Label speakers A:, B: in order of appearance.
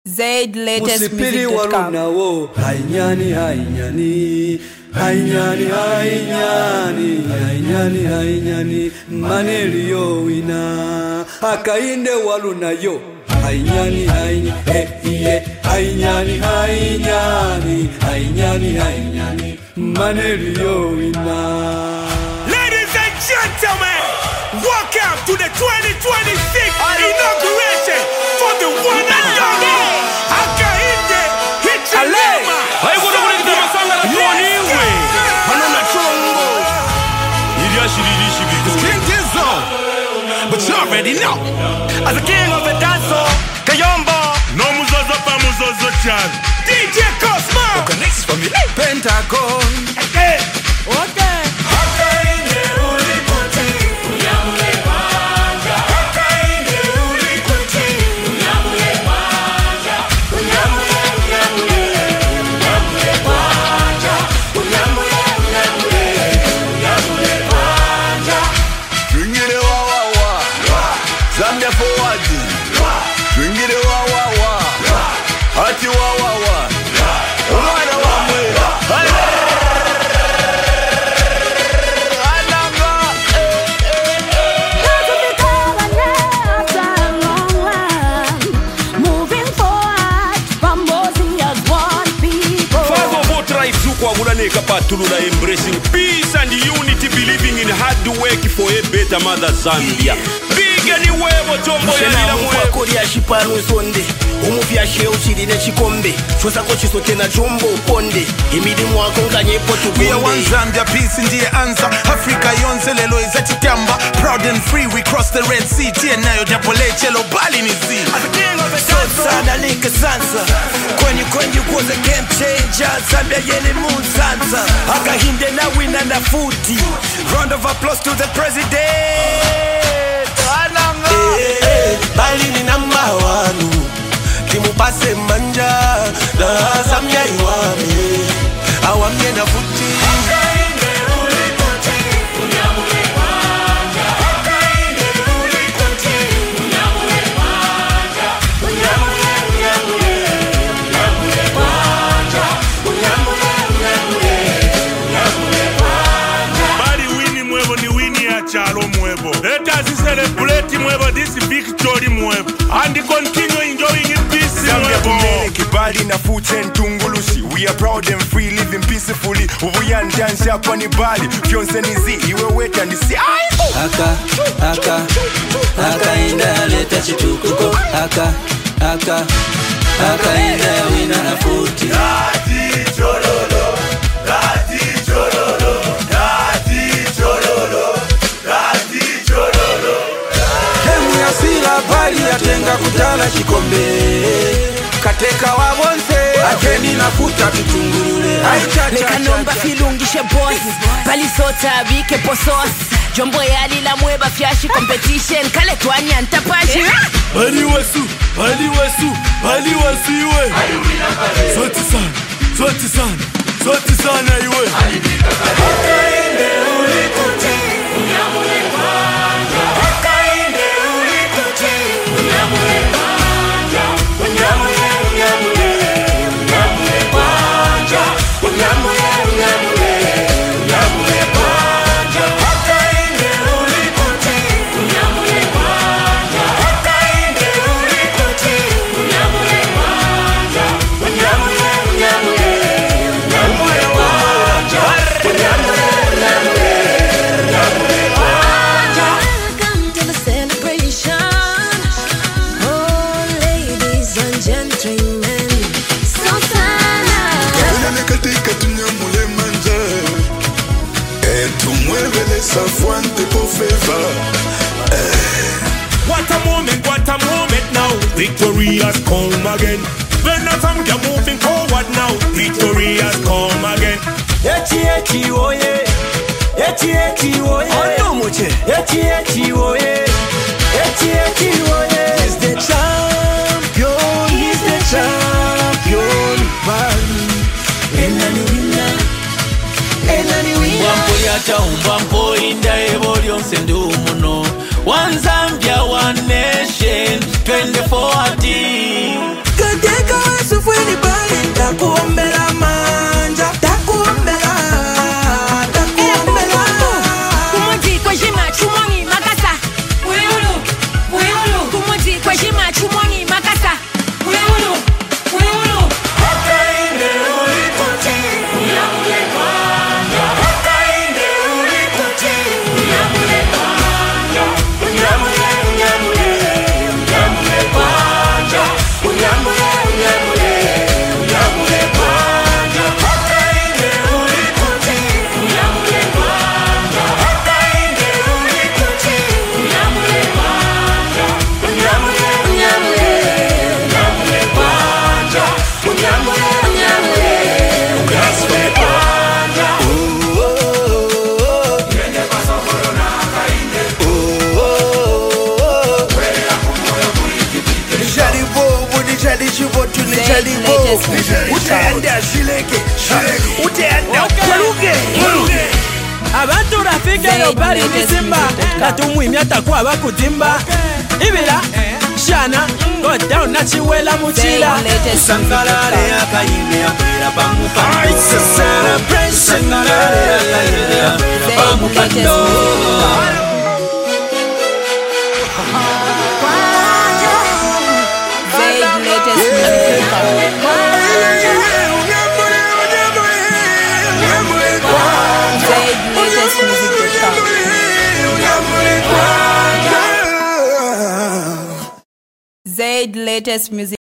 A: ZLatestmusic.com.
B: Hainyani, hainyani, hainyani, hainyani, hainyani, hainyani, manelio wina akainde waluna yo. Hainyani, hainyani, hainyani, hainyani, hainyani, hainyani, manelio wina.
C: Ladies and gentlemen, welcome to the 2026 inauguration for the one and only Akainde Hichilema.
D: Hai kuna kuleta masanga na tuoni iwe Hanona chongo Ili ashiririshi bigo King Tizo But you already know
C: As the king of the dancer, Kayombo. No muzozo pa muzozo chan. DJ Cosmo.
D: Connects from me
B: Pentagon.
C: Hey.
A: Okay.
D: Patulula embracing peace and unity, believing in hard work for a better mother Zambia. Big anyway, Tombo ya
E: mwa Korea shiparo sonde umufya sheo chirine chikombe chosa ko chisote na jumbo ponde imidi mwako nganye potu
F: we are one Zambia, peace ndiye answer. Africa yonze lelo izatitamba, proud and free we cross the Red Sea. Tie nayo japole chelo bali ni zi
E: sana lika sansa kwenye kuoza game changer. Zambia yele moon sansa akahinde na wina na futi. Round of applause to the president. Bali ni number 1 kimupase manja na Zambia iwame awamye na futi.
C: Let us celebrate Mwebo this victory Mwebo and continue enjoying in peace Mwebo.
F: Kibali na fute ntungulushi. We are proud and free, living peacefully. Uvuya ndanshi hapa ni bali Fyonse nizi iwe weta nisi
B: Aka inda leta chitukuko. Aka inda wina na futi.
C: Dati chololo, dati chololo, dati chololo, dati chololo.
B: Hemu ya sila bali ya tenga kutala chikombe. Kateka wabonse akeni na futa tutungulule.
A: Leka nomba filungishe boss Bali sota bike posos Jombo yali la mweba fyashi competition Kale tuanya ntapashi
C: Bali wasu iwe Soti sana iwe Akainde ulikuti Unyamule kwanja Akainde ulikuti Unyamule kwanja Unyamule kwanja Unyamule kwanja Akainde ulikuti Unyamule kwanja Akainde ulikuti Unyamule kwanja Unyamule
A: Welcome to the celebration. Oh, ladies and gentlemen. Sosana.
F: katika tunyamule manja tumwevele safuante por favor.
C: What a moment now. Victory has come again. When the Zambia moving forward now. Victory has come again.
E: Eti oye ono moche eti oye he's the champion man. Enani wina Wampo yata umbampo inda evolio nsendu muno. One Zambia, one nation 2040. chetu ni chalibo Utaenda shileke Utaenda kwaluge
G: Abantu rafike yo bali nisimba Katumwimya takuwa bakudimba Ibira, shana, go down na chiwela muchila
E: Sangalare akayime akwera pamupando It's a celebration Sangalare akayime akwera pamupando
A: Zaid latest music.